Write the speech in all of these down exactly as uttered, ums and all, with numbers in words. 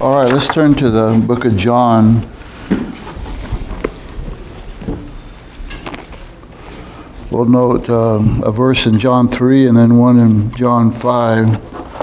All right, let's turn to the book of John. We'll note um, a verse in John three and then one in John five.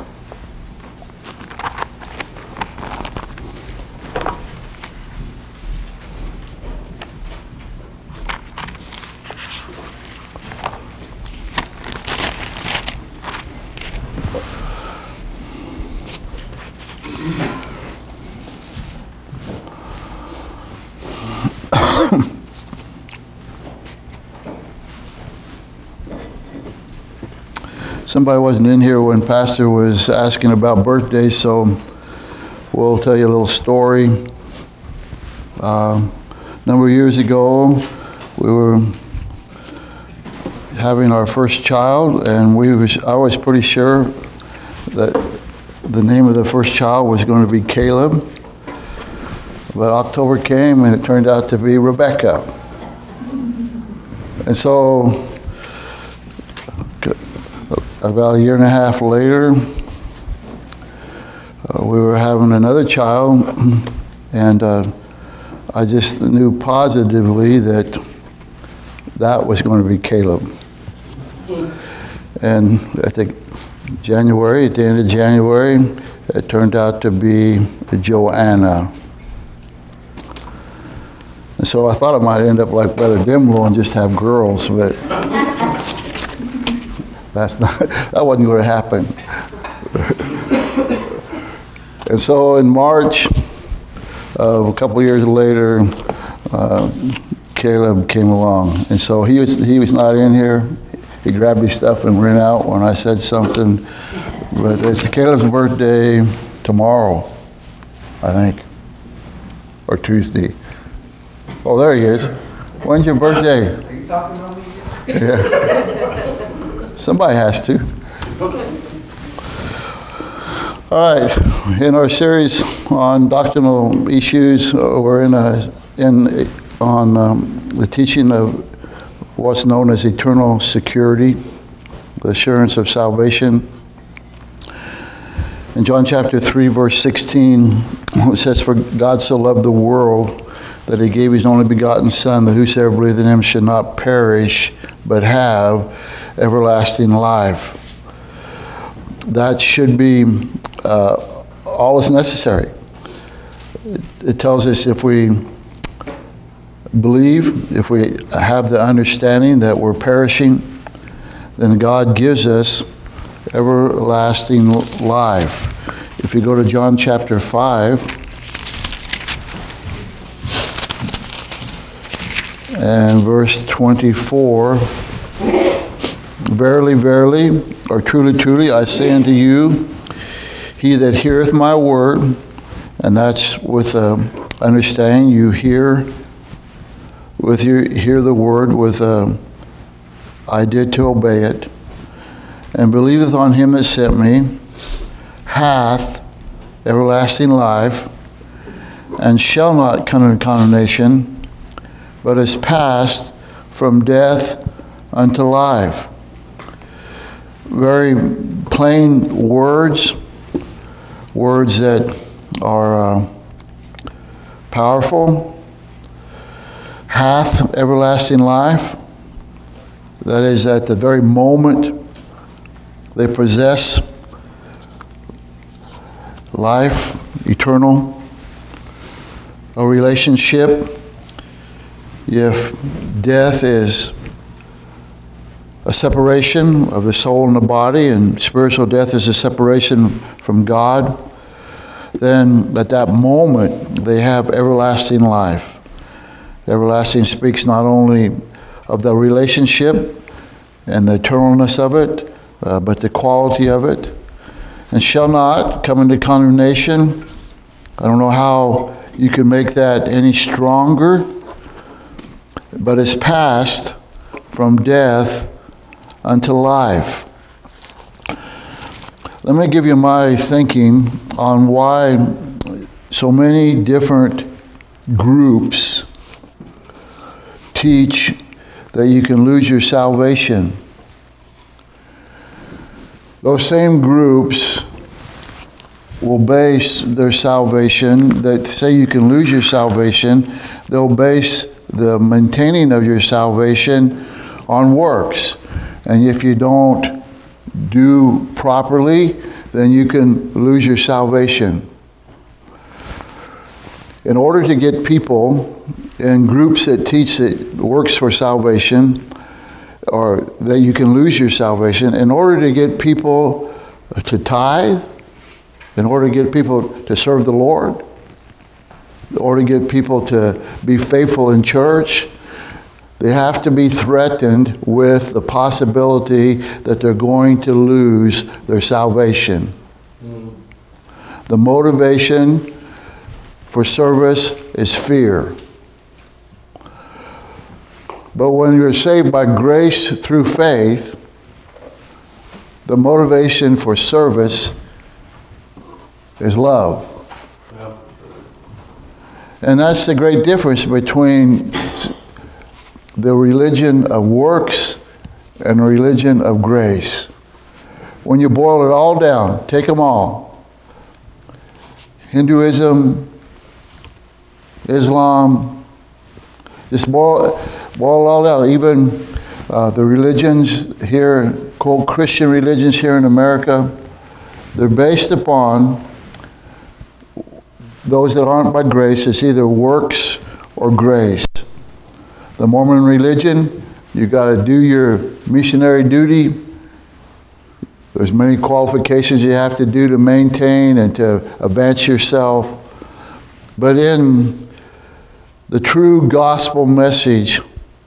Somebody wasn't in here when Pastor was asking about birthdays, so we'll tell you a little story. Uh, a number of years ago, we were having our first child, and we was I was pretty sure that the name of the first child was going to be Caleb. But October came, and it turned out to be Rebecca. And so about a year and a half later, uh, we were having another child, and uh, I just knew positively that that was going to be Caleb. And I think January, at the end of January, it turned out to be Joanna. And so I thought I might end up like Brother Dimlow and just have girls, but That's not, that wasn't going to happen. And so in March, uh, a couple years later, uh, Caleb came along. And so he was he was not in here. He grabbed his stuff and ran out when I said something. But it's Caleb's birthday tomorrow, I think, or Tuesday. Oh, there he is. When's your birthday? Are you talking about me? Yeah. Somebody has to. All right. In our series on doctrinal issues, uh, we're in a in on um, the teaching of what's known as eternal security, the assurance of salvation. In John chapter three, verse sixteen, it says, "For God so loved the world that he gave his only begotten Son, that whosoever believeth in him should not perish, but have everlasting life." That should be uh, all is necessary. It, it tells us if we believe, if we have the understanding that we're perishing, then God gives us everlasting life. If you go to John chapter five, and verse twenty-four, "Verily, verily, or truly, truly, I say unto you, he that heareth my word," and that's with uh, understanding, you hear with your hear the word with uh, I did to obey it, "and believeth on him that sent me, hath everlasting life, and shall not come into condemnation, but is passed from death unto life." Very plain words, words that are uh, powerful. Hath everlasting life. That is, at the very moment they possess life, eternal, a relationship. If death is a separation of the soul and the body, and spiritual death is a separation from God, then at that moment they have everlasting life. Everlasting speaks not only of the relationship and the eternalness of it, uh, but the quality of it. "And shall not come into condemnation." I don't know how you can make that any stronger, but is passed from death unto life. Let me give you my thinking on why so many different groups teach that you can lose your salvation. Those same groups will base their salvation, that say you can lose your salvation, they'll base the maintaining of your salvation on works. And if you don't do properly, then you can lose your salvation. In order to get people in groups that teach that works for salvation, or that you can lose your salvation, in order to get people to tithe, in order to get people to serve the Lord, in order to get people to be faithful in church, they have to be threatened with the possibility that they're going to lose their salvation. Mm. The motivation for service is fear. But when you're saved by grace through faith, the motivation for service is love. Yeah. And that's the great difference between the religion of works and the religion of grace. When you boil it all down, take them all. Hinduism, Islam, just boil, boil it all down. Even uh, the religions here, called Christian religions here in America, they're based upon those that aren't by grace. It's either works or grace. The Mormon religion, you got to do your missionary duty. There's many qualifications you have to do to maintain and to advance yourself. But in the true gospel message,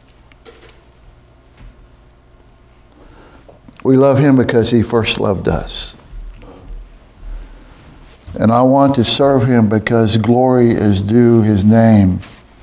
we love him because he first loved us. And I want to serve him because glory is due his name.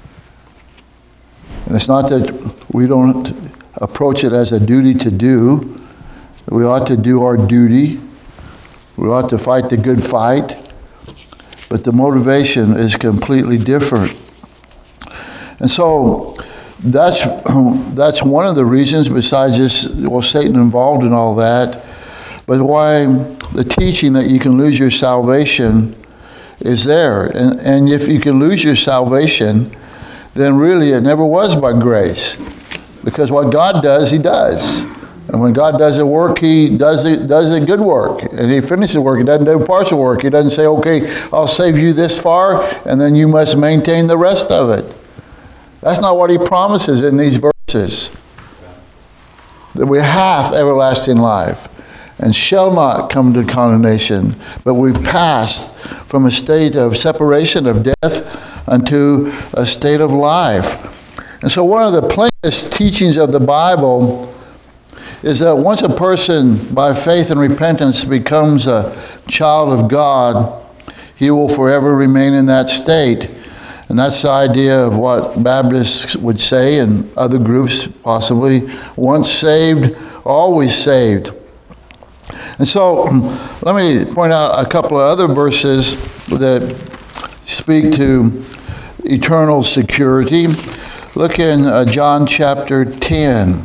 And it's not that we don't approach it as a duty to do. We ought to do our duty. We ought to fight the good fight. But the motivation is completely different. And so that's that's one of the reasons, besides just, well, Satan involved in all that, but why the teaching that you can lose your salvation is there. And, and if you can lose your salvation, then really it never was by grace. Because what God does, he does. And when God does a work, he does it, does a good work. And he finishes the work. He doesn't do partial work. He doesn't say, okay, I'll save you this far, and then you must maintain the rest of it. That's not what he promises in these verses. That we have everlasting life and shall not come to condemnation, but we've passed from a state of separation, of death, unto a state of life. And so one of the plainest teachings of the Bible is that once a person, by faith and repentance, becomes a child of God, he will forever remain in that state. And that's the idea of what Baptists would say, and other groups possibly, once saved, always saved. And so let me point out a couple of other verses that speak to eternal security. Look in uh, John chapter ten.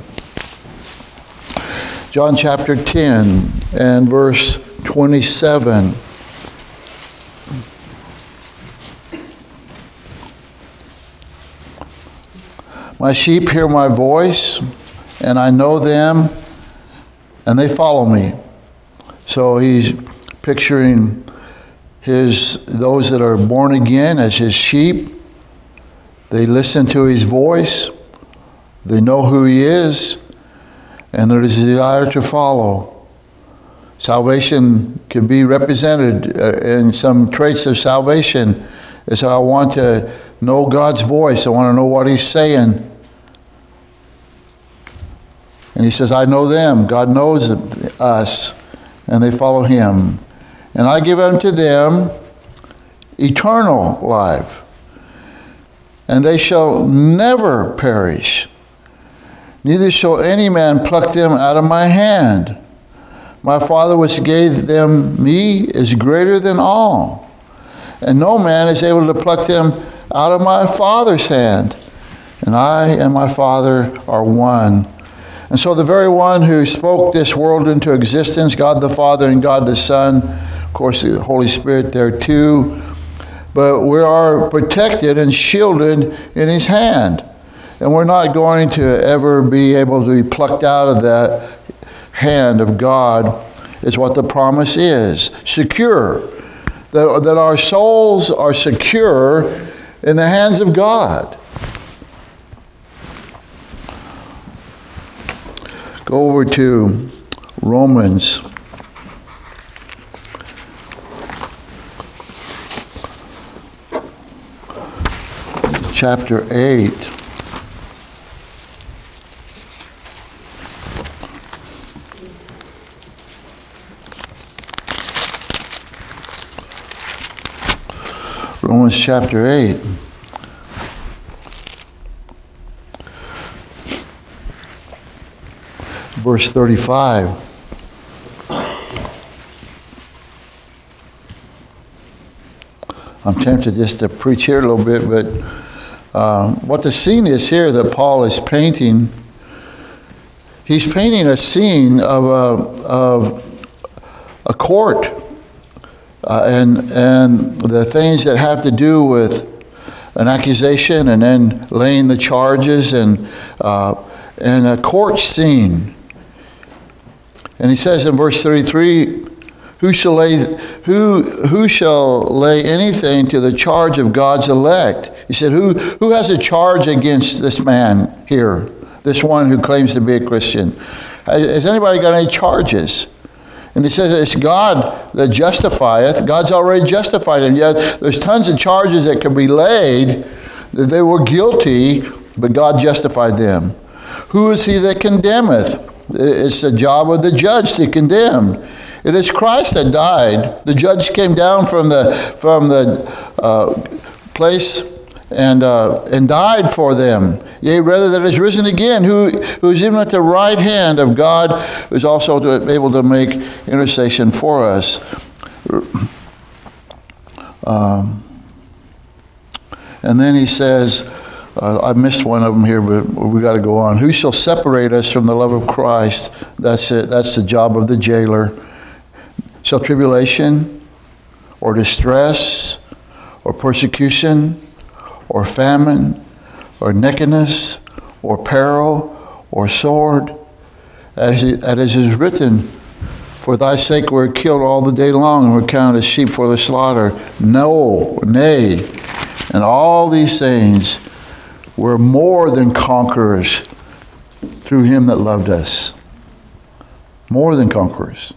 John chapter ten and verse twenty-seven. My sheep hear my voice, and I know them, and they follow me. So he's picturing his those that are born again as his sheep. They listen to his voice. They know who he is, and there is a desire to follow. Salvation can be represented uh, in some traits of salvation. Is that I want to know God's voice. I want to know what he's saying. And he says, I know them. God knows us, and they follow him. And I give unto them eternal life, and they shall never perish. Neither shall any man pluck them out of my hand. My Father which gave them me is greater than all, and no man is able to pluck them out of my Father's hand. And I and my Father are one. And so the very one who spoke this world into existence, God the Father and God the Son, course, the Holy Spirit there too. But we are protected and shielded in His hand. And we're not going to ever be able to be plucked out of that hand of God, is what the promise is. Secure. That, that our souls are secure in the hands of God. Go over to Romans chapter eight. Romans chapter eight. Verse thirty-five. I'm tempted just to preach here a little bit, but um, what the scene is here that Paul is painting, he's painting a scene of a, of a court. Uh, and and the things that have to do with an accusation and then laying the charges and uh, and a court scene. And he says in verse thirty-three, "Who shall lay who who shall lay anything to the charge of God's elect?" He said, "Who who has a charge against this man here, this one who claims to be a Christian? Has, has anybody got any charges?" And he says it's God that justifieth. God's already justified him. Yet there's tons of charges that could be laid that they were guilty, but God justified them. Who is he that condemneth? It's the job of the judge to condemn. It is Christ that died. The judge came down from the from the uh, place and uh, and died for them. Yea, rather that is risen again, who who is even at the right hand of God, who is also to, able to make intercession for us. Um, and then he says, uh, I missed one of them here, but we got to go on. Who shall separate us from the love of Christ? That's it. That's the job of the jailer. Shall tribulation, or distress, or persecution, or famine, or nakedness, or peril, or sword, as it, as is written, for thy sake we're killed all the day long, and we're counted as sheep for the slaughter. No, nay, and all these things we're more than conquerors through him that loved us. More than conquerors.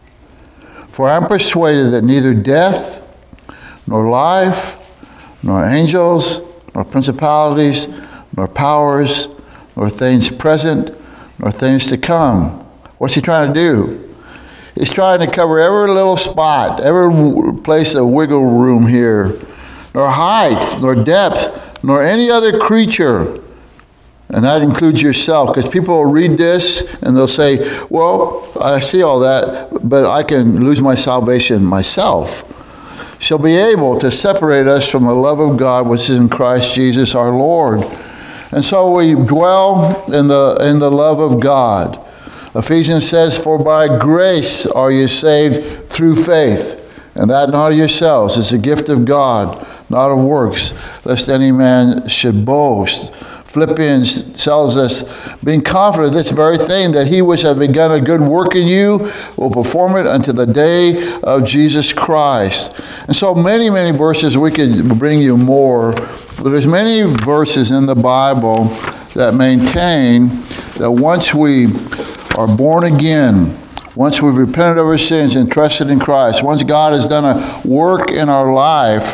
For I am persuaded that neither death, nor life, nor angels, nor principalities, nor powers, nor things present, nor things to come. What's he trying to do? He's trying to cover every little spot, every place of wiggle room here. Nor height, nor depth, nor any other creature. And that includes yourself, because people will read this and they'll say, well, I see all that, but I can lose my salvation myself. Shall be able to separate us from the love of God which is in Christ Jesus our Lord. And so we dwell in the in the love of God. Ephesians says, for by grace are you saved through faith, and that not of yourselves. It's a gift of God, not of works, lest any man should boast. Philippians tells us, being confident of this very thing, that he which hath begun a good work in you will perform it unto the day of Jesus Christ. And so many, many verses, we could bring you more, but there's many verses in the Bible that maintain that once we are born again, once we've repented of our sins and trusted in Christ, once God has done a work in our life,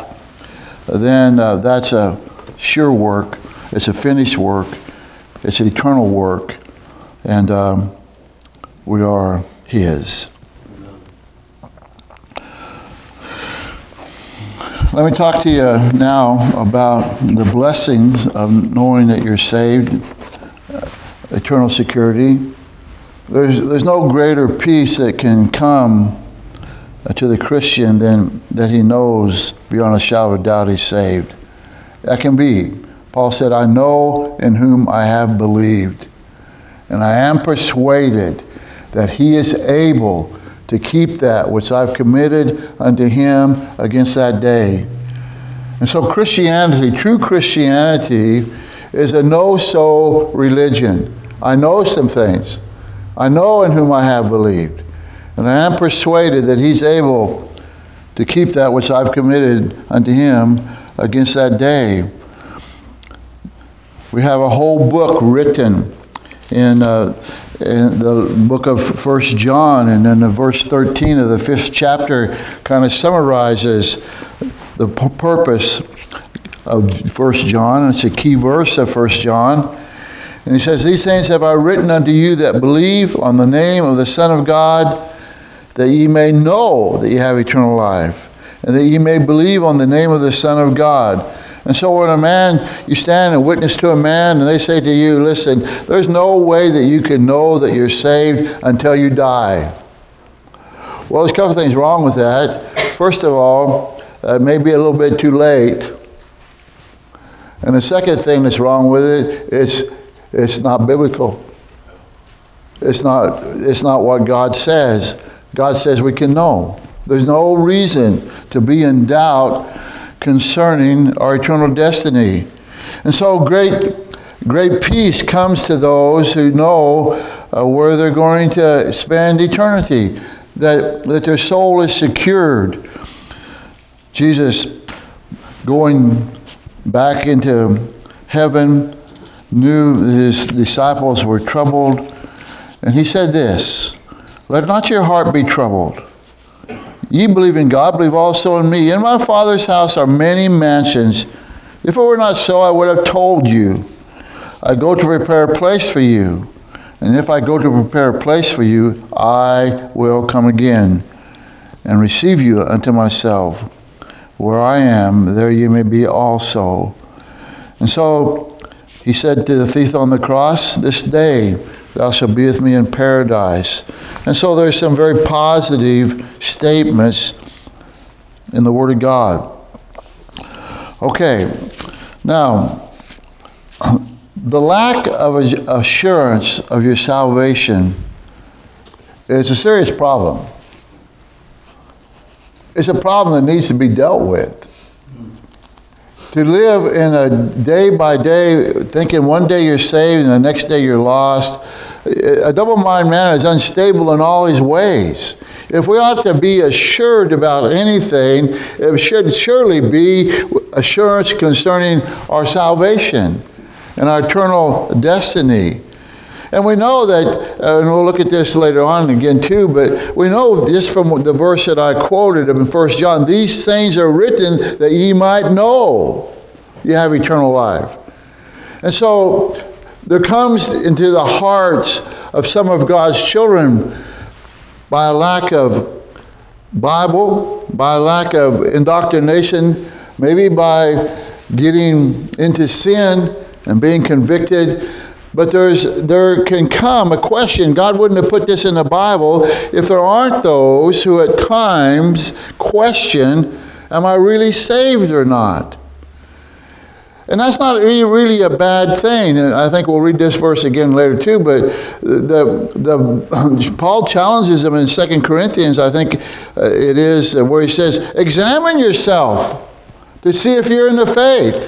then uh, that's a sure work. It's a finished work. It's an eternal work. And um, we are his. Let me talk to you now about the blessings of knowing that you're saved, uh, eternal security. There's, there's no greater peace that can come uh, to the Christian than that he knows beyond a shadow of doubt he's saved. That can be. Paul said, I know in whom I have believed, and I am persuaded that he is able to keep that which I've committed unto him against that day. And so Christianity, true Christianity, is a know-so religion. I know some things. I know in whom I have believed. And I am persuaded that he's able to keep that which I've committed unto him against that day. We have a whole book written in, uh, in the book of First John, and then the verse thirteen of the fifth chapter kind of summarizes the p- purpose of First John. It's a key verse of First John. And he says, "These things have I written unto you that believe on the name of the Son of God, that ye may know that ye have eternal life, and that ye may believe on the name of the Son of God." And so when a man, you stand and witness to a man, and they say to you, listen, there's no way that you can know that you're saved until you die. Well, there's a couple of things wrong with that. First of all, it may be a little bit too late. And the second thing that's wrong with it is it's not biblical. It's not, it's not what God says. God says we can know. There's no reason to be in doubt concerning our eternal destiny. And so great, great peace comes to those who know uh, where they're going to spend eternity, that, that their soul is secured. Jesus, going back into heaven, knew his disciples were troubled, and he said this, "Let not your heart be troubled. Ye believe in God, believe also in me. In my Father's house are many mansions. If it were not so, I would have told you. I go to prepare a place for you. And if I go to prepare a place for you, I will come again and receive you unto myself. Where I am, there you may be also." And so he said to the thief on the cross, "This day thou shalt be with me in paradise." And so there's some very positive statements in the Word of God. Okay, now, the lack of assurance of your salvation is a serious problem. It's a problem that needs to be dealt with. To live in a day by day, thinking one day you're saved and the next day you're lost, a double-minded man is unstable in all his ways. If we ought to be assured about anything, it should surely be assurance concerning our salvation and our eternal destiny. And we know that, uh, and we'll look at this later on again too, but we know just from the verse that I quoted in First John, these things are written that ye might know you have eternal life. And so there comes into the hearts of some of God's children by a lack of Bible, by a lack of indoctrination, maybe by getting into sin and being convicted. But there's there can come a question. God wouldn't have put this in the Bible if there aren't those who at times question, am I really saved or not? And that's not really, really a bad thing. And I think we'll read this verse again later too, but the, the, Paul challenges them in Second Corinthians, I think it is, where he says, examine yourself to see if you're in the faith.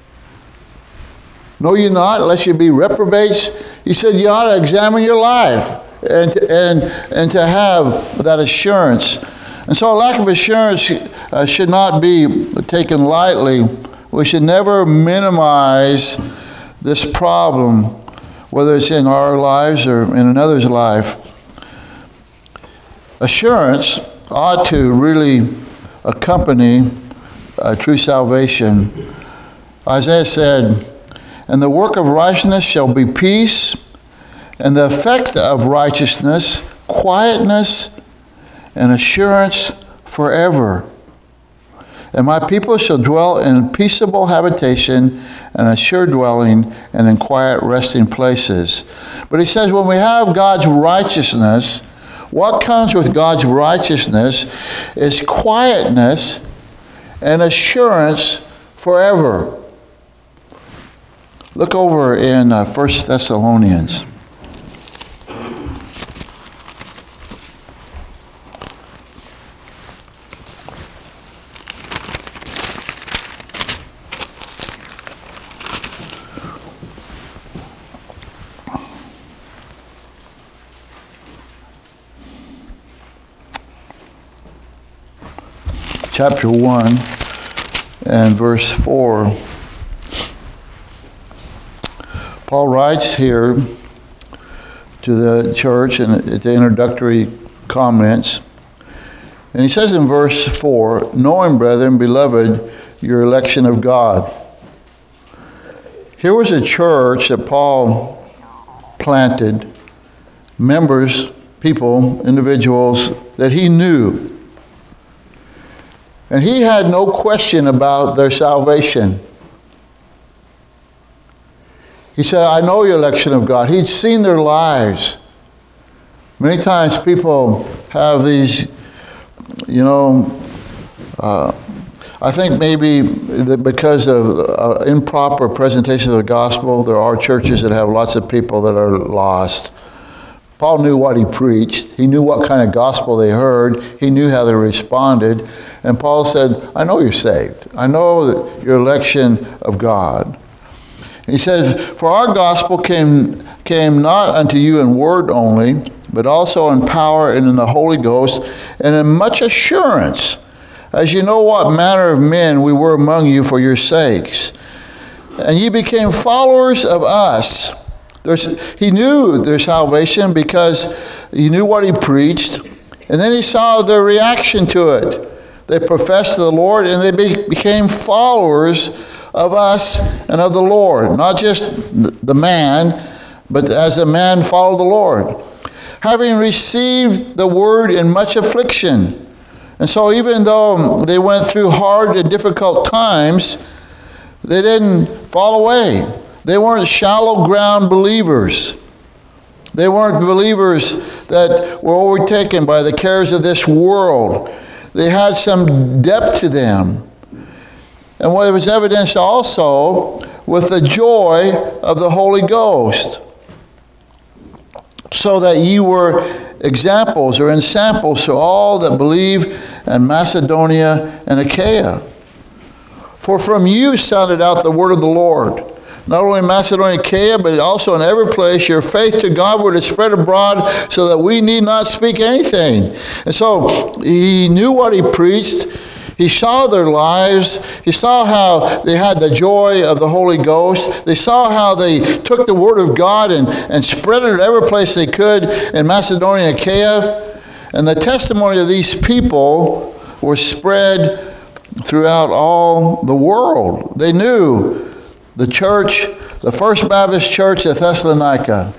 Know ye not, lest you be reprobates? He said you ought to examine your life and to, and, and to have that assurance. And so a lack of assurance uh, should not be taken lightly. We should never minimize this problem, whether it's in our lives or in another's life. Assurance ought to really accompany uh, true salvation. Isaiah said, and the work of righteousness shall be peace, and the effect of righteousness, quietness, and assurance forever. And my people shall dwell in peaceable habitation, and a sure dwelling, and in quiet resting places. But he says when we have God's righteousness, what comes with God's righteousness is quietness and assurance forever. Look over in uh, First Thessalonians. chapter one and verse four. Paul writes here to the church in the introductory comments, and he says in verse four, knowing, brethren, beloved, your election of God. Here was a church that Paul planted, members, people, individuals that he knew. And he had no question about their salvation. He said, I know your election of God. He'd seen their lives. Many times people have these, you know, uh, I think maybe that because of uh, improper presentation of the gospel, there are churches that have lots of people that are lost. Paul knew what he preached. He knew what kind of gospel they heard. He knew how they responded. And Paul said, I know you're saved. I know that your election of God. He says, for our gospel came, came not unto you in word only, but also in power and in the Holy Ghost, and in much assurance, as you know what manner of men we were among you for your sakes. And ye became followers of us. There's, he knew their salvation because he knew what he preached, and then he saw their reaction to it. They professed the Lord, and they be, became followers of us and of the Lord. Not just the man, but as a man followed the Lord. Having received the word in much affliction. And so even though they went through hard and difficult times, they didn't fall away. They weren't shallow ground believers. They weren't believers that were overtaken by the cares of this world. They had some depth to them. And what was evidenced also with the joy of the Holy Ghost. So that ye were examples or ensamples to all that believe in Macedonia and Achaia. For from you sounded out the word of the Lord. Not only in Macedonia and Achaia, but also in every place, your faith to God would have spread abroad so that we need not speak anything. And so he knew what he preached. He saw their lives. He saw how they had the joy of the Holy Ghost. They saw how they took the Word of God and, and spread it every place they could in Macedonia and Achaia. And the testimony of these people were spread throughout all the world. They knew the church, the First Baptist Church at Thessalonica.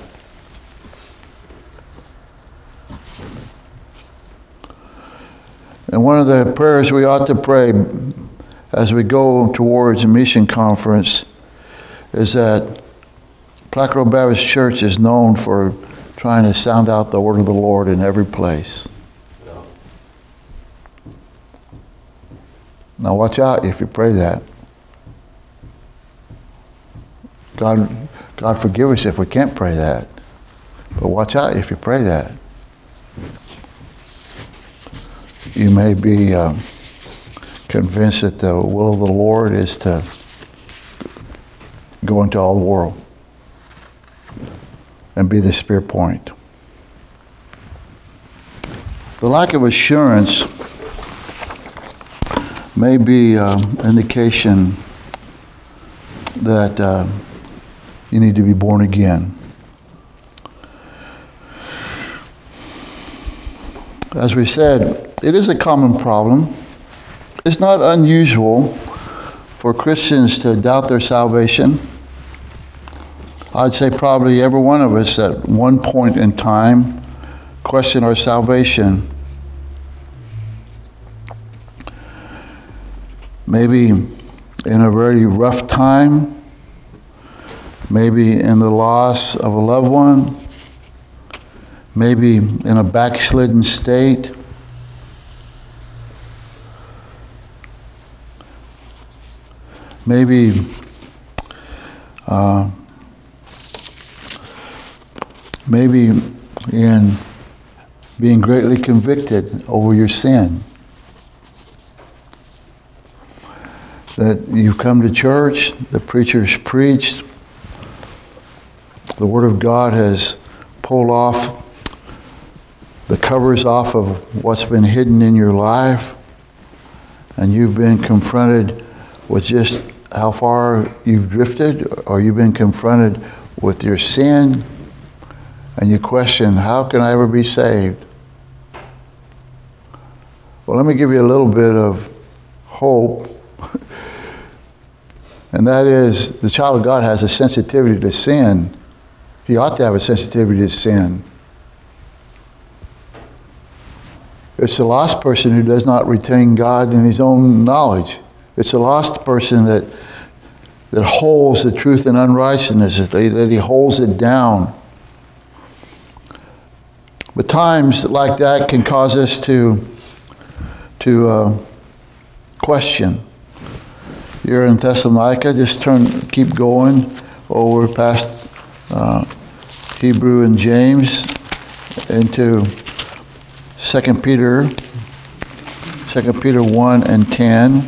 And one of the prayers we ought to pray as we go towards a mission conference is that Placerville Baptist Church is known for trying to sound out the word of the Lord in every place. Now watch out if you pray that. God, God forgive us if we can't pray that. But watch out if you pray that. You may be uh, convinced that the will of the Lord is to go into all the world and be the spear point. The lack of assurance may be an uh, indication that uh, you need to be born again. As we said, it is a common problem. It's not unusual for Christians to doubt their salvation. I'd say probably every one of us at one point in time question our salvation. Maybe in a very rough time, maybe in the loss of a loved one, maybe in a backslidden state. Maybe uh, maybe in being greatly convicted over your sin. That you've come to church, the preacher's preached, the Word of God has pulled off the covers off of what's been hidden in your life, and you've been confronted with just how far you've drifted, or you've been confronted with your sin, and you question, how can I ever be saved? Well, let me give you a little bit of hope. And that is, the child of God has a sensitivity to sin. He ought to have a sensitivity to sin. It's the lost person who does not retain God in his own knowledge. It's the lost person that that holds the truth in unrighteousness, that he, that he holds it down. But times like that can cause us to to uh, question. You're in Thessalonica, just turn, keep going over past uh, Hebrew and James into Second Peter, Second Peter one and ten.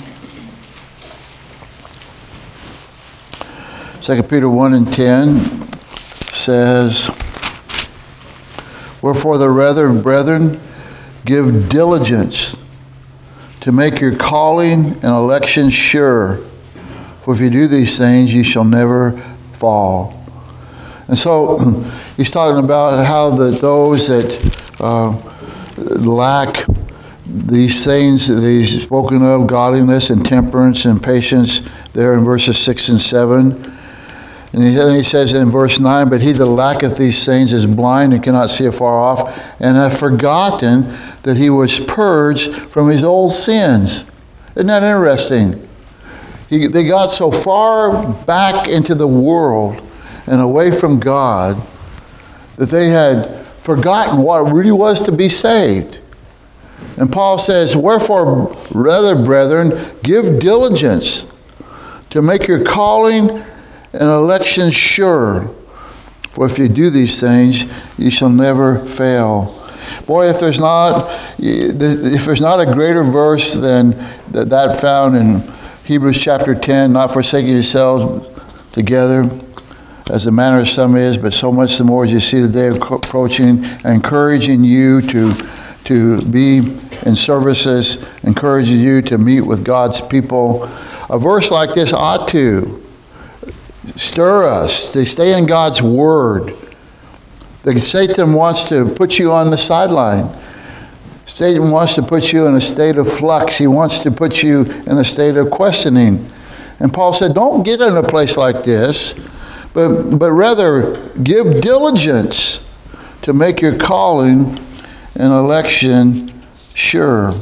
Second Peter one and ten says, "Wherefore the rather, brethren, give diligence to make your calling and election sure. For if you do these things, you shall never fall." And so he's talking about how that those that uh, lack these things that he's spoken of, godliness and temperance and patience, there in verses six and seven. And he, then he says in verse nine, "But he that lacketh these things is blind and cannot see afar off, and hath forgotten that he was purged from his old sins." Isn't that interesting? He, they got so far back into the world and away from God that they had forgotten what it really was to be saved. And Paul says, "Wherefore, rather, brethren, give diligence to make your calling and election sure. For if you do these things, you shall never fail." Boy, if there's not if there's not a greater verse than that found in Hebrews chapter ten, "Not forsaking yourselves together, as the manner of some is, but so much the more as you see the day approaching, encouraging you to to be in services, encouraging you to meet with God's people." A verse like this ought to stir us to stay in God's Word. The Satan wants to put you on the sideline. Satan wants to put you in a state of flux. He wants to put you in a state of questioning. And Paul said, don't get in a place like this, but, but rather give diligence to make your calling and election sure.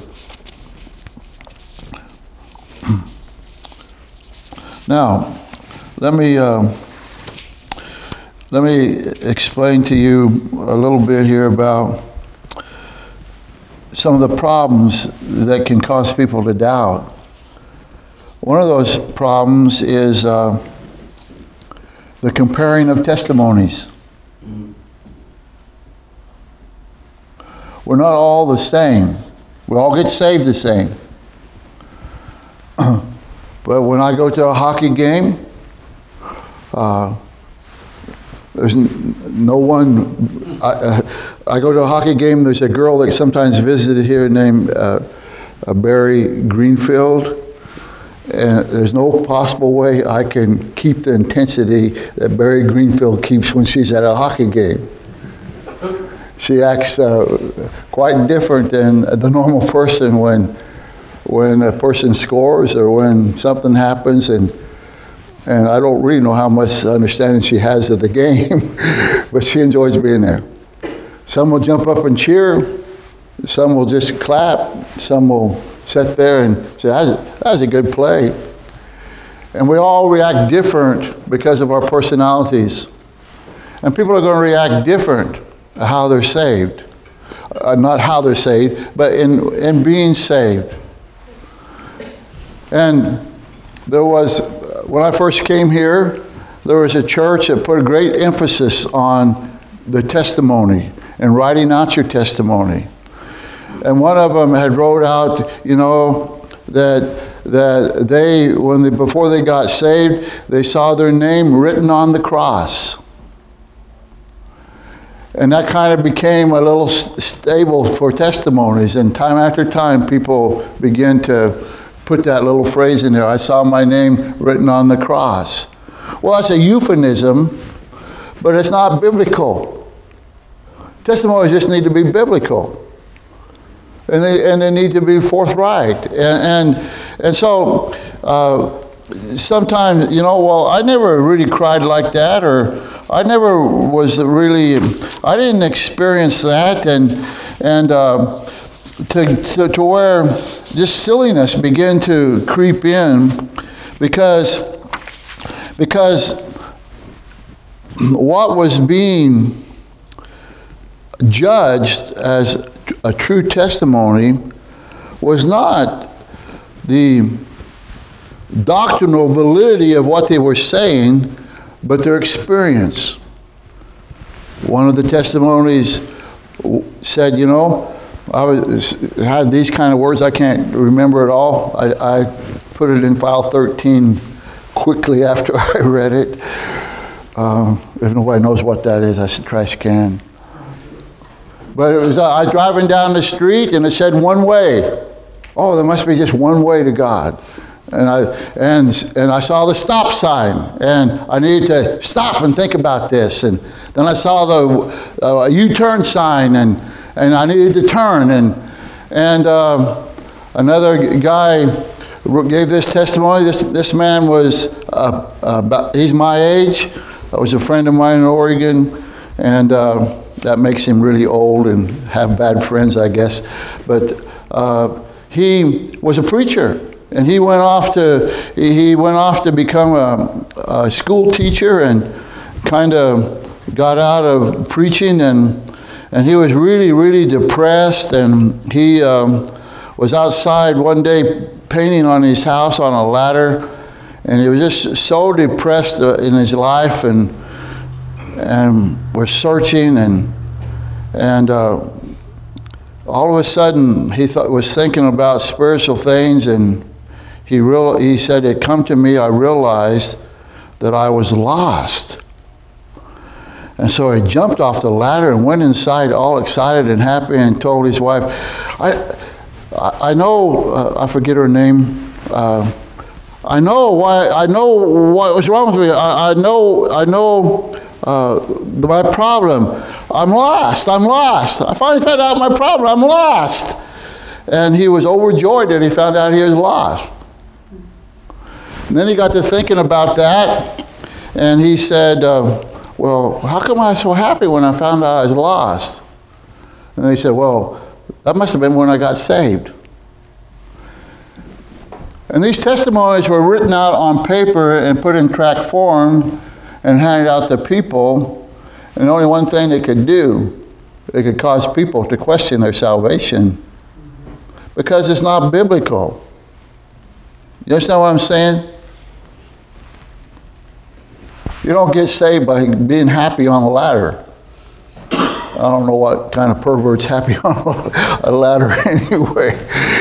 Now, let me uh, let me explain to you a little bit here about some of the problems that can cause people to doubt. One of those problems is uh, the comparing of testimonies. We're not all the same. We all get saved the same. But when I go to a hockey game, Uh, there's n- no one, I, uh, I go to a hockey game, there's a girl that sometimes visited here named uh, uh, Barry Greenfield, and there's no possible way I can keep the intensity that Barry Greenfield keeps when she's at a hockey game. She acts uh, quite different than the normal person when, when a person scores or when something happens, and And I don't really know how much understanding she has of the game, but she enjoys being there. Some will jump up and cheer. Some will just clap. Some will sit there and say, that's a, that's a good play. And we all react different because of our personalities. And people are going to react different how they're saved. Uh, not how they're saved, but in, in being saved. And there was... When I first came here, there was a church that put a great emphasis on the testimony and writing out your testimony. And one of them had wrote out, you know, that that they, when they, before they got saved, they saw their name written on the cross. And that kind of became a little stable for testimonies. And time after time, people began to put that little phrase in there, I saw my name written on the cross. Well, that's a euphemism, but it's not biblical. Testimonies just need to be biblical. And they, and they need to be forthright. And, and, and so uh, sometimes, you know, well, I never really cried like that, or I never was really, I didn't experience that. And, and uh, to, to, to where just silliness began to creep in because, because what was being judged as a true testimony was not the doctrinal validity of what they were saying, but their experience. One of the testimonies said, you know, I was, had these kind of words, I can't remember it all. I, I put it in file thirteen quickly after I read it. Um, if nobody knows what that is, I should try scan. But it was, uh, I was driving down the street and it said one way. Oh, there must be just one way to God. And I, and, and I saw the stop sign, and I needed to stop and think about this. And then I saw the uh, U-turn sign, and, and I needed to turn. And, and um, another guy gave this testimony. This, this man was, uh, about, he's my age. I was a friend of mine in Oregon, and uh, that makes him really old and have bad friends, I guess. But uh, he was a preacher. And he went off to he went off to become a, a school teacher, and kind of got out of preaching, and and he was really really depressed. And he um, was outside one day painting on his house on a ladder, and he was just so depressed in his life, and and was searching, and and. Uh, all of a sudden, he thought, was thinking about spiritual things, and He, real, he said, it come to me, I realized that I was lost. And so he jumped off the ladder and went inside all excited and happy, and told his wife, I, I know, uh, I forget her name, uh, I know why, I know what was wrong with me. I, I know, I know uh, my problem. I'm lost, I'm lost. I finally found out my problem, I'm lost. And he was overjoyed that he found out he was lost. And then he got to thinking about that, and he said, uh, well, how come I was so happy when I found out I was lost? And he said, well, that must have been when I got saved. And these testimonies were written out on paper and put in tract form and handed out to people, and only one thing they could do, they could cause people to question their salvation, because it's not biblical. You understand what I'm saying? You don't get saved by being happy on a ladder. I don't know what kind of pervert's happy on a ladder anyway.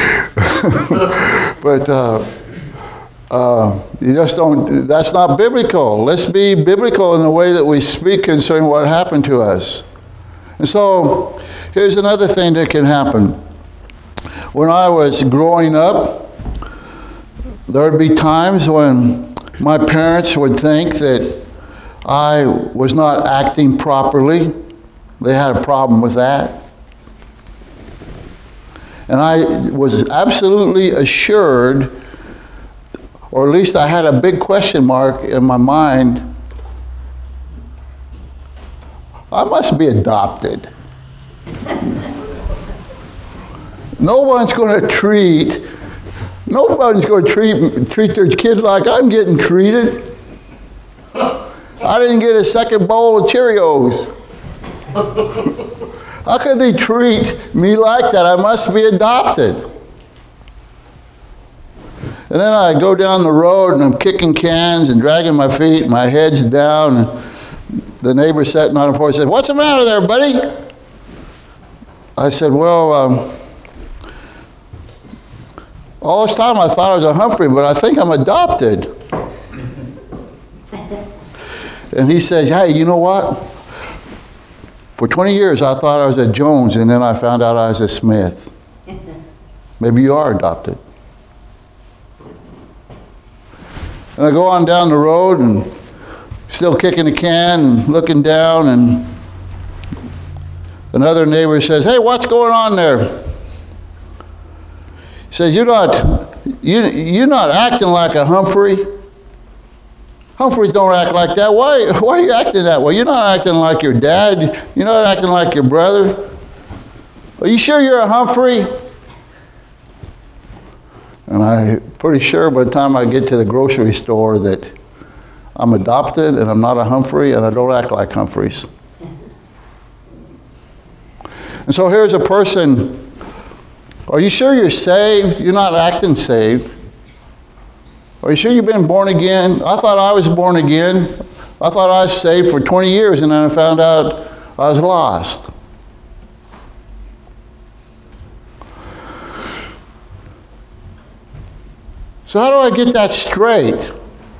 But uh, uh, you just don't, that's not biblical. Let's be biblical in the way that we speak concerning what happened to us. And so, here's another thing that can happen. When I was growing up, there would be times when my parents would think that I was not acting properly. They had a problem with that. And I was absolutely assured, or at least I had a big question mark in my mind, I must be adopted. No one's going to treat, nobody's going to treat, treat their kid like I'm getting treated. I didn't get a second bowl of Cheerios. How could they treat me like that? I must be adopted. And then I go down the road and I'm kicking cans and dragging my feet, my head's down, and the neighbor sitting on the porch said, what's the matter there, buddy? I said, well, um, all this time I thought I was a Humphrey, but I think I'm adopted. And he says, hey, you know what? For twenty years I thought I was a Jones, and then I found out I was a Smith. Maybe you are adopted. And I go on down the road and still kicking the can and looking down, and another neighbor says, "Hey, what's going on there?" He says, "You're not, you, you're not acting like a Humphrey. Humphreys don't act like that. Why, why are you acting that way? You're not acting like your dad. You're not acting like your brother. Are you sure you're a Humphrey?" And I'm pretty sure by the time I get to the grocery store that I'm adopted and I'm not a Humphrey and I don't act like Humphreys. And so here's a person, are you sure you're saved? You're not acting saved. Are you sure you've been born again? I thought I was born again. I thought I was saved for twenty years, and then I found out I was lost. So how do I get that straight?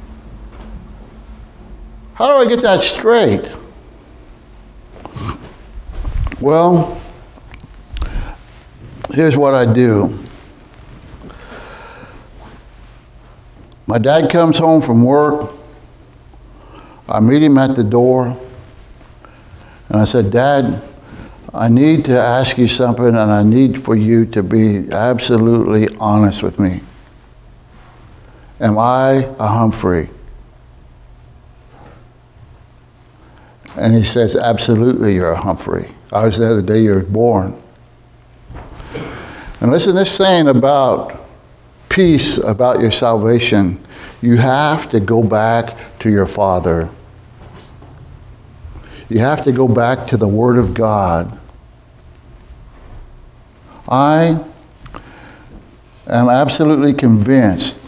How do I get that straight? Well, here's what I do. My dad comes home from work. I meet him at the door. And I said, "Dad, I need to ask you something, and I need for you to be absolutely honest with me. Am I a Humphrey?" And he says, "Absolutely, you're a Humphrey. I was there the day you were born." And listen, this saying about peace, about your salvation, you have to go back to your Father. You have to go back to the Word of God. I am absolutely convinced,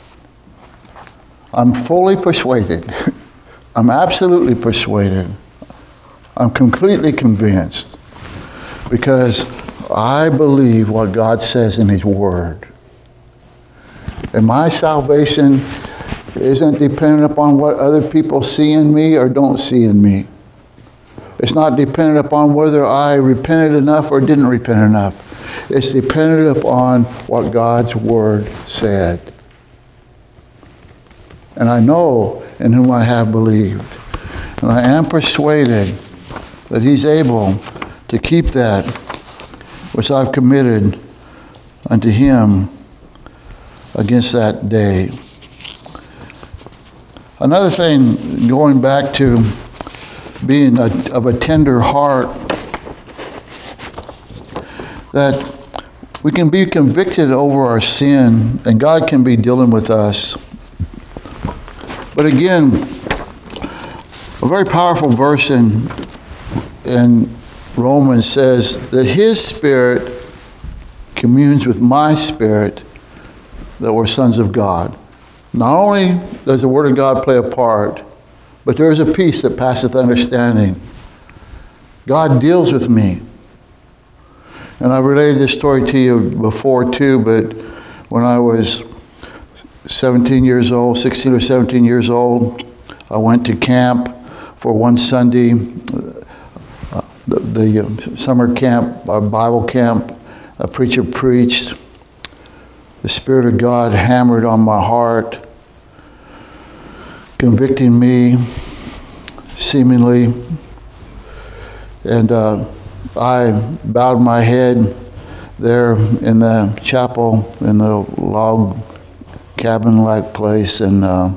I'm fully persuaded, I'm absolutely persuaded, I'm completely convinced, because I believe what God says in His Word. And my salvation isn't dependent upon what other people see in me or don't see in me. It's not dependent upon whether I repented enough or didn't repent enough. It's dependent upon what God's Word said. And I know in whom I have believed. And I am persuaded that He's able to keep that which I've committed unto Him against that day. Another thing, going back to being a, of a tender heart, that we can be convicted over our sin, and God can be dealing with us. But again, a very powerful verse in, in Romans says that His Spirit communes with my spirit, that we're sons of God. Not only does the Word of God play a part, but there is a peace that passeth understanding. God deals with me. And I've related this story to you before too, but when I was seventeen years old, sixteen or seventeen years old, I went to camp for one Sunday, uh, the, the summer camp, uh, Bible camp. A preacher preached. The Spirit of God hammered on my heart, convicting me, seemingly. And uh, I bowed my head there in the chapel, in the log cabin-like place, and uh,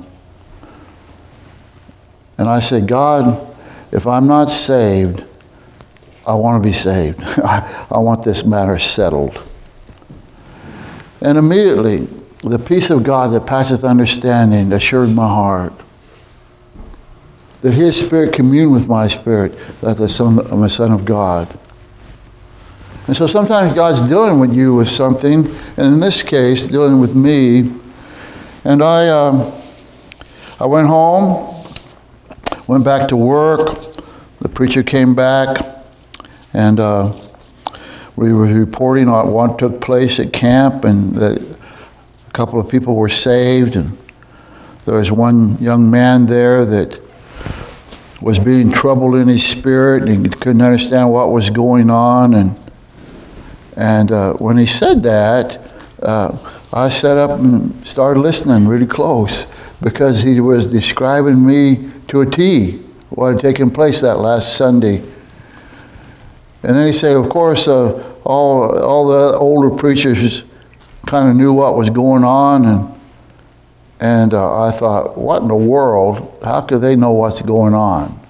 and I said, "God, if I'm not saved, I want to be saved. I, I want this matter settled." And immediately, the peace of God that passeth understanding assured my heart that His Spirit communed with my spirit, that the son, I'm a son of God. And so sometimes God's dealing with you with something, and in this case, dealing with me. And I, um, I went home, went back to work. The preacher came back, and uh, we were reporting on what took place at camp, and that a couple of people were saved, and there was one young man there that was being troubled in his spirit, and he couldn't understand what was going on. And and uh, when he said that, uh, I sat up and started listening really close because he was describing me to a T, what had taken place that last Sunday. And then he said, of course, uh, all all the older preachers kind of knew what was going on, and and uh, I thought, what in the world? How could they know what's going on?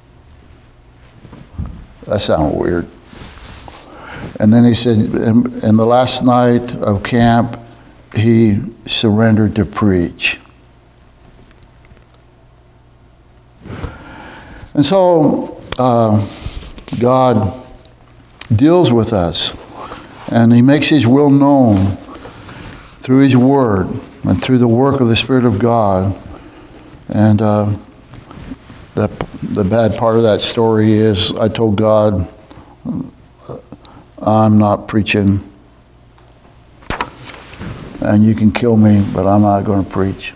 That sounded weird. And then he said, in, in the last night of camp, he surrendered to preach. And so uh, God deals with us, and he makes his will known through his word and through the work of the Spirit of God. And uh, the, the bad part of that story is I told God, I'm not preaching, and you can kill me, but I'm not going to preach.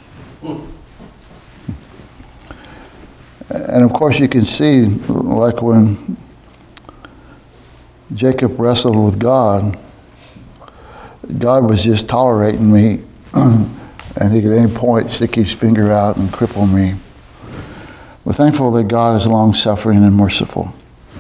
And of course you can see, like when Jacob wrestled with God, God was just tolerating me, and he could at any point stick his finger out and cripple me. We're thankful that God is long-suffering and merciful.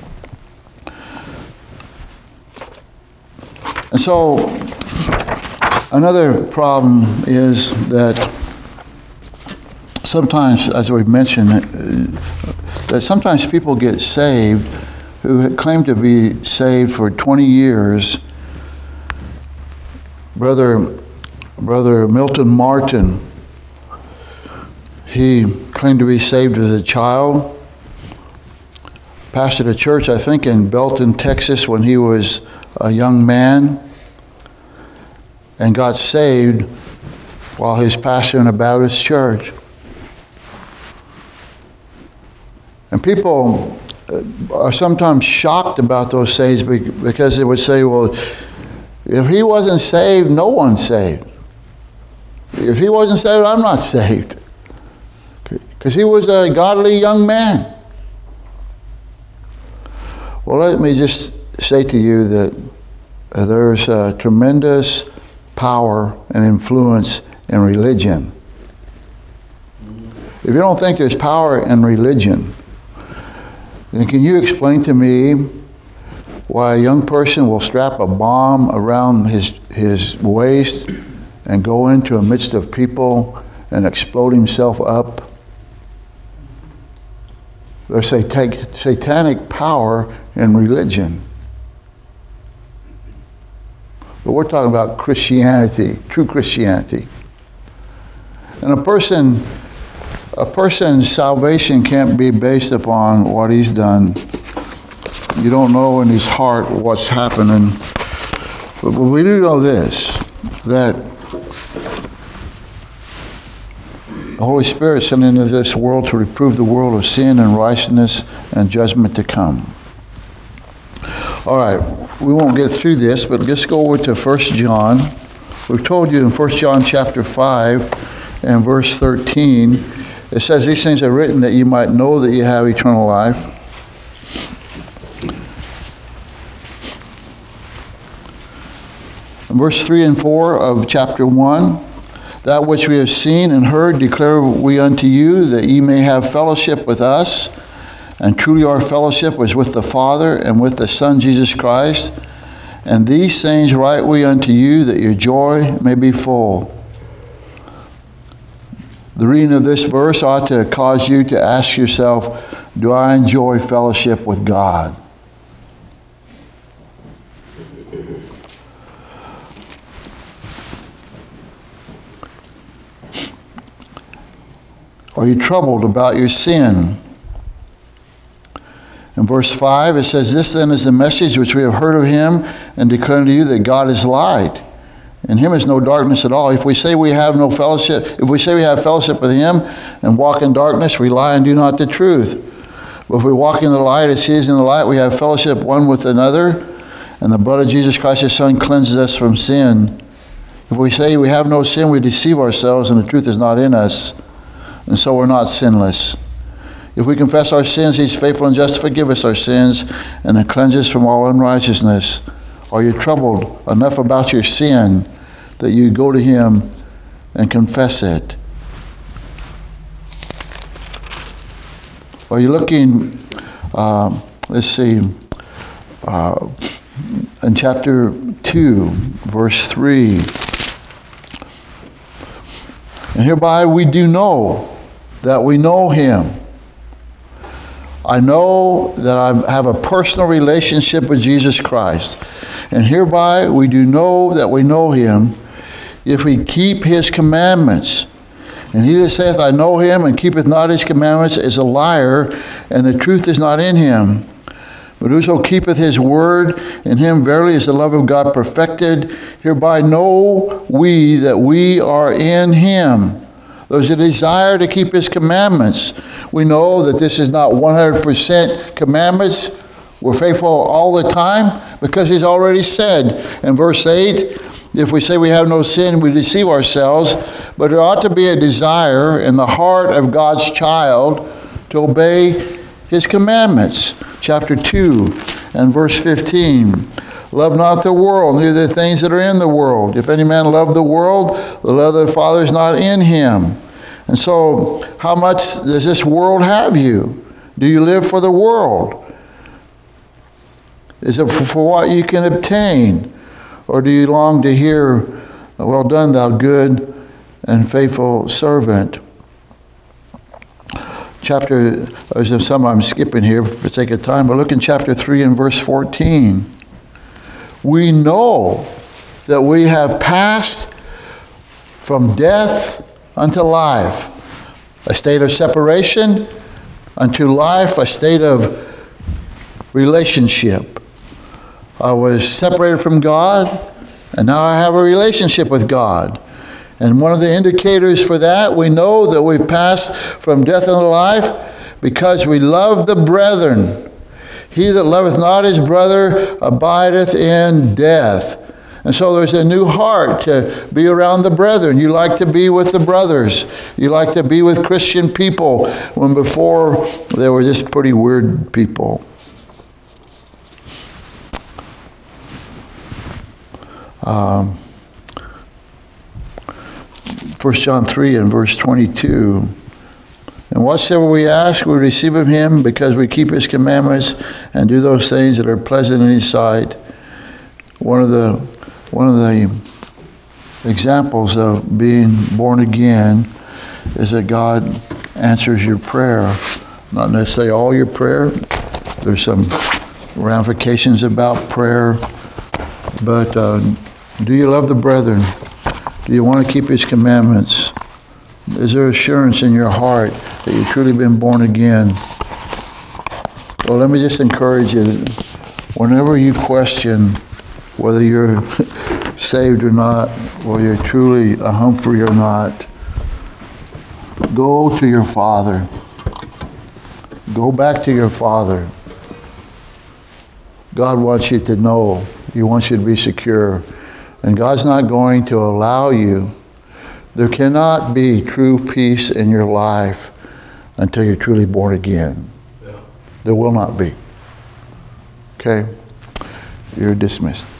And so another problem is that sometimes, as we've mentioned, that sometimes people get saved who claim to be saved for twenty years. Brother, Brother Milton Martin, he claimed to be saved as a child. Pastored a church, I think, in Belton, Texas when he was a young man, and got saved while he was pastoring a Baptist church. And people are sometimes shocked about those sayings because they would say, well, if he wasn't saved, no one's saved. If he wasn't saved, I'm not saved. Because he was a godly young man. Well, let me just say to you that there's a tremendous power and influence in religion. If you don't think there's power in religion, then can you explain to me why a young person will strap a bomb around his his waist and go into a midst of people and explode himself up? There's satanic, satanic power in religion. But we're talking about Christianity, true Christianity. And a person, a person's salvation can't be based upon what he's done. You don't know in his heart what's happening. But we do know this, that the Holy Spirit sent into this world to reprove the world of sin and righteousness and judgment to come. All right, we won't get through this, but let's go over to First John. We've told you in First John chapter five and verse thirteen, it says, these things are written that you might know that you have eternal life. In verse three and four of chapter one, that which we have seen and heard declare we unto you, that ye may have fellowship with us. And truly our fellowship was with the Father and with the Son Jesus Christ. And these things write we unto you, that your joy may be full. The reading of this verse ought to cause you to ask yourself, do I enjoy fellowship with God? Are you troubled about your sin? In verse five, it says, this then is the message which we have heard of him and declare unto you, that God is light. In him is no darkness at all. If we say we have no fellowship, if we say we have fellowship with him and walk in darkness, we lie and do not the truth. But if we walk in the light as he is in the light, we have fellowship one with another, and the blood of Jesus Christ his Son cleanses us from sin. If we say we have no sin, we deceive ourselves, and the truth is not in us, and so we're not sinless. If we confess our sins, he's faithful and just to forgive us our sins and to cleanse us from all unrighteousness. Are you troubled enough about your sin that you go to Him and confess it. Are you looking, uh, let's see, uh, in chapter two, verse three. And hereby we do know that we know Him. I know that I have a personal relationship with Jesus Christ. And hereby we do know that we know Him if we keep His commandments. And he that saith, I know Him, and keepeth not His commandments, is a liar, and the truth is not in him. But whoso keepeth His word, in him verily is the love of God perfected. Hereby know we that we are in Him. There's a desire to keep His commandments. We know that this is not one hundred percent commandments. We're faithful all the time because He's already said in verse eight, if we say we have no sin, we deceive ourselves. But there ought to be a desire in the heart of God's child to obey His commandments. Chapter two and verse fifteen. Love not the world, neither the things that are in the world. If any man love the world, the love of the Father is not in him. And so, how much does this world have you? Do you live for the world? Is it for what you can obtain? Or do you long to hear, well done, thou good and faithful servant? Chapter, there's some I'm skipping here for the sake of time, but look in chapter three and verse fourteen. We know that we have passed from death unto life, a state of separation, unto life, a state of relationship. I was separated from God, and now I have a relationship with God. And one of the indicators for that, we know that we've passed from death unto life because we love the brethren. He that loveth not his brother abideth in death. And so there's a new heart to be around the brethren. You like to be with the brothers. You like to be with Christian people, when before they were just pretty weird people. Um, First John three and verse twenty-two. And whatsoever we ask, we receive of Him, because we keep His commandments and do those things that are pleasant in His sight. One of the one of the examples of being born again is that God answers your prayer. Not necessarily all your prayer. There's some ramifications about prayer. But uh, do you love the brethren? Do you want to keep His commandments? Is there assurance in your heart that you've truly been born again? Well, let me just encourage you. Whenever you question whether you're saved or not, or you're truly a Humphrey or not, go to your Father. Go back to your Father. God wants you to know. He wants you to be secure. And God's not going to allow you. There cannot be true peace in your life until you're truly born again. Yeah. There will not be. Okay? You're dismissed.